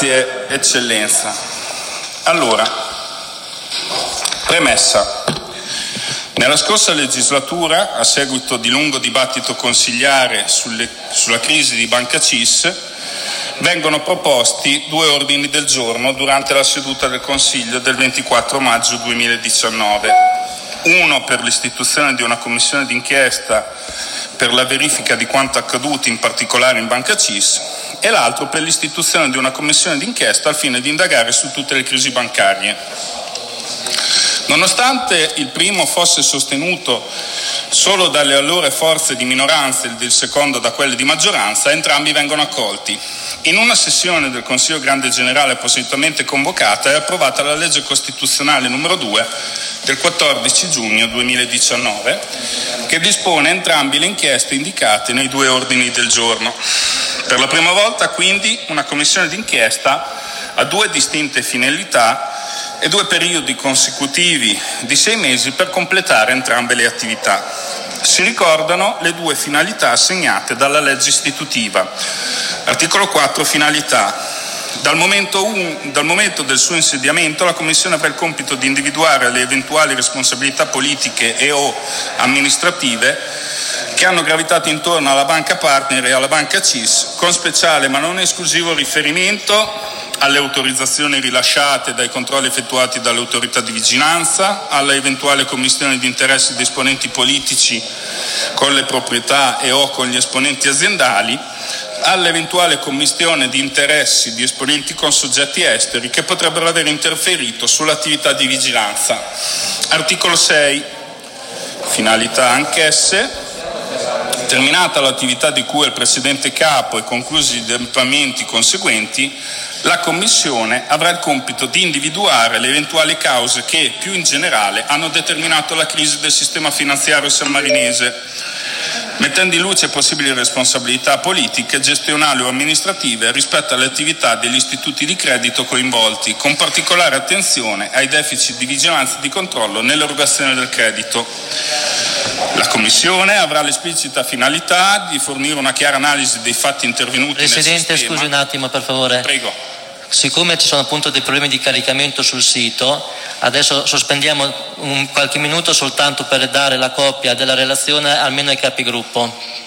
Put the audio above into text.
Grazie, Eccellenza. Allora, premessa. Nella scorsa legislatura, a seguito di lungo dibattito consigliare sulla crisi di Banca CIS, vengono proposti 2 ordini del giorno durante la seduta del Consiglio del 24 maggio 2019. Uno per l'istituzione di una commissione d'inchiesta per la verifica di quanto accaduto in particolare in Banca CIS e l'altro per l'istituzione di una commissione d'inchiesta al fine di indagare su tutte le crisi bancarie. Nonostante il primo fosse sostenuto solo dalle allora forze di minoranza e il secondo da quelle di maggioranza, entrambi vengono accolti. In una sessione del Consiglio Grande Generale appositamente convocata è approvata la legge costituzionale numero 2 del 14 giugno 2019 che dispone entrambi le inchieste indicate nei 2 ordini del giorno. Per la prima volta quindi una commissione d'inchiesta ha 2 distinte finalità e 2 periodi consecutivi di 6 mesi per completare entrambe le attività. Si ricordano le 2 finalità assegnate dalla legge istitutiva. Articolo 4, finalità. Dal momento del suo insediamento la Commissione avrà il compito di individuare le eventuali responsabilità politiche e o amministrative che hanno gravitato intorno alla banca partner e alla banca CIS, con speciale ma non esclusivo riferimento alle autorizzazioni rilasciate dai controlli effettuati dalle autorità di vigilanza, alla eventuale commistione di interessi di esponenti politici con le proprietà e o con gli esponenti aziendali, all'eventuale commistione di interessi di esponenti con soggetti esteri che potrebbero aver interferito sull'attività di vigilanza. Articolo 6. Finalità anch'esse. Terminata l'attività di cui è il precedente capo e conclusi gli adempimenti conseguenti, la Commissione avrà il compito di individuare le eventuali cause che, più in generale, hanno determinato la crisi del sistema finanziario sammarinese, mettendo in luce possibili responsabilità politiche, gestionali o amministrative rispetto alle attività degli istituti di credito coinvolti, con particolare attenzione ai deficit di vigilanza e di controllo nell'erogazione del credito. La Commissione avrà l'esplicita finalità di fornire una chiara analisi dei fatti intervenuti Presidente, nel sistema. scusi un attimo per favore. Prego. Siccome ci sono appunto dei problemi di caricamento sul sito, adesso sospendiamo qualche minuto soltanto per dare la copia della relazione almeno ai capigruppo.